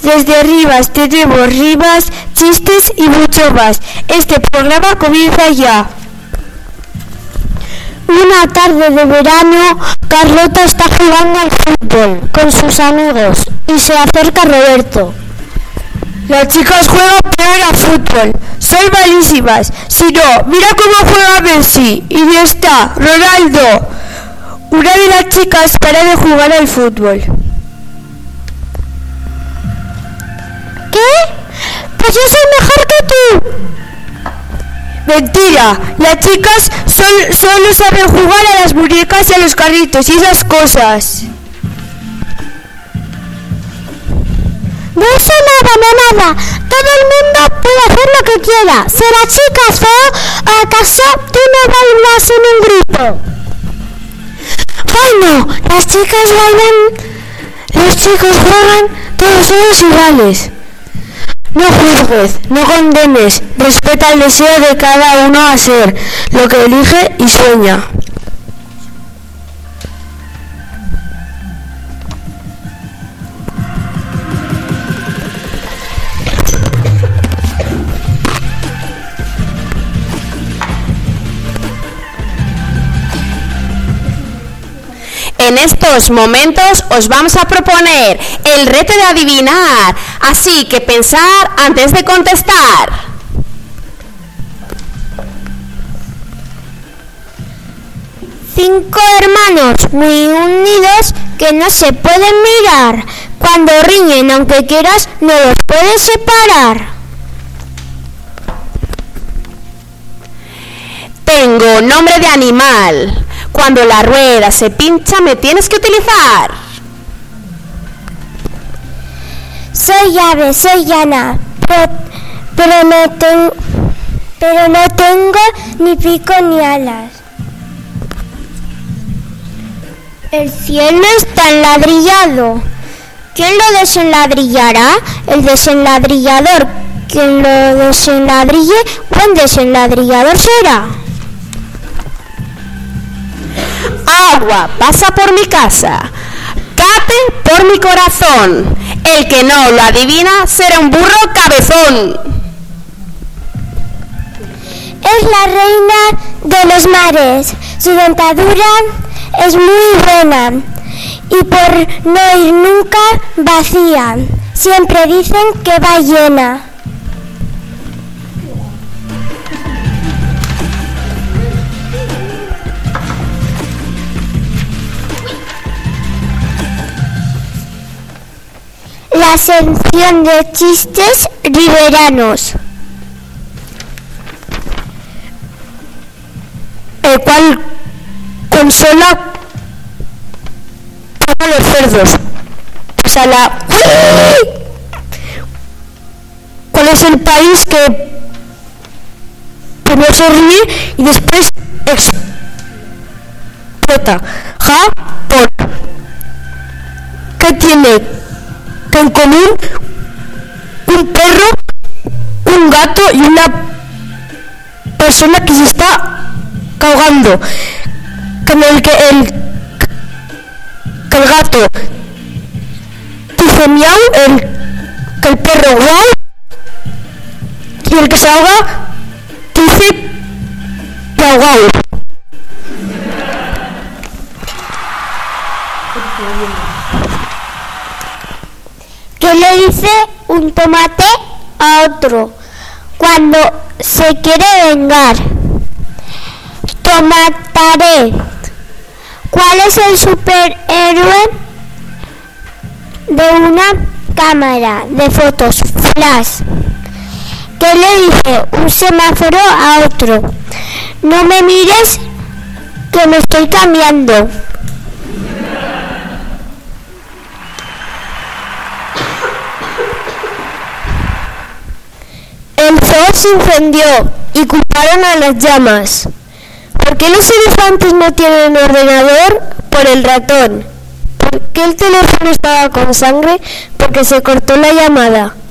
Desde Rivas tenemos rimas, chistes y mucho más. Este programa comienza ya. Una tarde de verano, Carlota está jugando al fútbol con sus amigos y se acerca Roberto. Las chicas juegan peor al fútbol, son malísimas. Si no, mira cómo juega Messi, Iniesta, Ronaldo. Una de las chicas para de jugar al fútbol. ¿Qué? Pues yo soy mejor que tú. Mentira, las chicas solo saben jugar a las muñecas y a los carritos y esas cosas. No sé nada. Todo el mundo puede hacer lo que quiera. ¿Será chicas feo o acaso tú no bailas en un grupo? ¡Ay no! Las chicas bailan, los chicos juegan, todos somos iguales. No juzgues, no condenes, respeta el deseo de cada uno a ser lo que elige y sueña. En estos momentos os vamos a proponer el reto de adivinar, así que pensar antes de contestar. Cinco hermanos muy unidos que no se pueden mirar. Cuando riñen, aunque quieras, no los puedes separar. Tengo nombre de animal. Cuando la rueda se pincha me tienes que utilizar. Soy ave, soy llana, pero no tengo ni pico ni alas. El cielo está enladrillado. ¿Quién lo desenladrillará? El desenladrillador. ¿Quién lo desenladrille? Buen desenladrillador será. Agua pasa por mi casa, cate por mi corazón. El que no lo adivina será un burro cabezón. Es la reina de los mares. Su dentadura es muy buena y por no ir nunca vacía, siempre dicen que va llena. La sección de chistes riberanos. El cual consola a los cerdos. Pues a la... ¿Cuál es el país que primero se ríe y después explota? Japón. ¿Qué tiene en común un perro, un gato y una persona que se está ahogando? Que el gato dice miau, que el perro guau y el que se ahoga dice guau guau. ¿Qué le dice un tomate a otro cuando se quiere vengar? Tomataré. ¿Cuál es el superhéroe de una cámara de fotos flash? ¿Qué le dice un semáforo a otro? No me mires que me estoy cambiando. El zoo se incendió y culparon a las llamas. ¿Por qué los elefantes no tienen ordenador? Por el ratón. ¿Por qué el teléfono estaba con sangre? Porque se cortó la llamada.